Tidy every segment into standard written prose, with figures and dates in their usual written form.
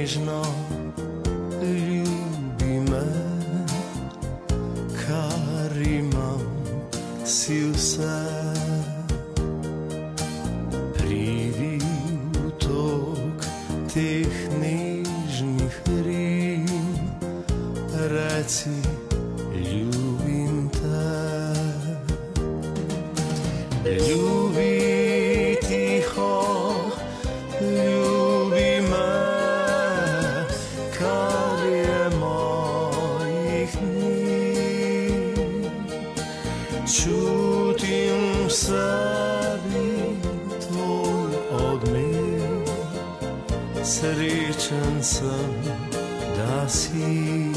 nežno ljubi me, kar imam, si vse. Pridi v tok teh nežnih rim, reci ljubim te. Ljubi tiho, ljubi me, kar je mojih dni. Čutim v sebi tvoj odmev, srečen sem, da si.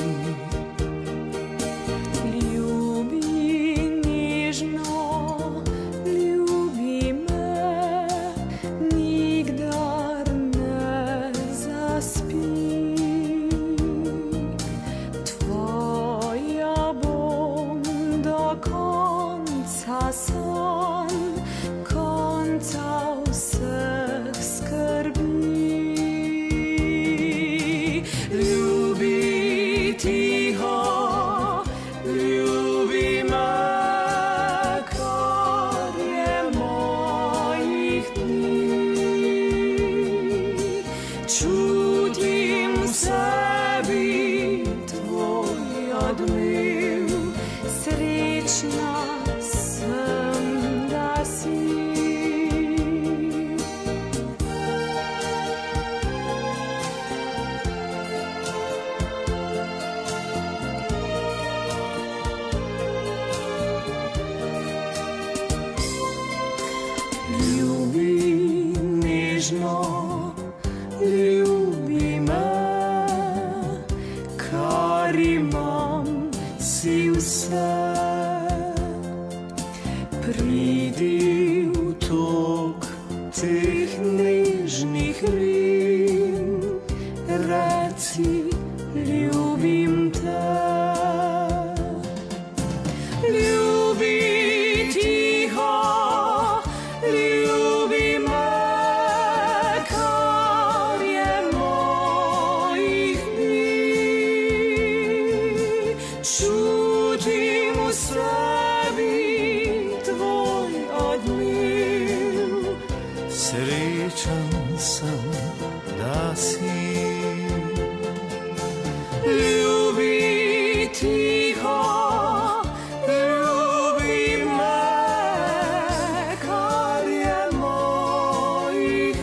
Čutim v sebi tvoj odmev, srečna sem, da si. Ljubi nežno, ljubi me, kar imam, si vse. Pridi v tok teh nežnih rim, reci ljubim te. Ljubi tiho, ljubi me, čutim v sebi tvoj odmev, srečen sem, da si. Ljubi tiho, ljubi me, kar je mojih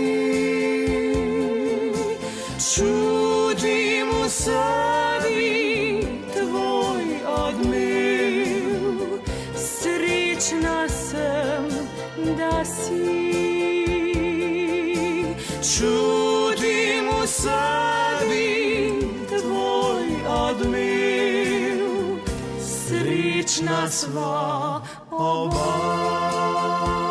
dni. Čutim v sebi tvoj odmev, srečna sem, da si. Čutim v sebi tvoj odmev, srečna sva oba.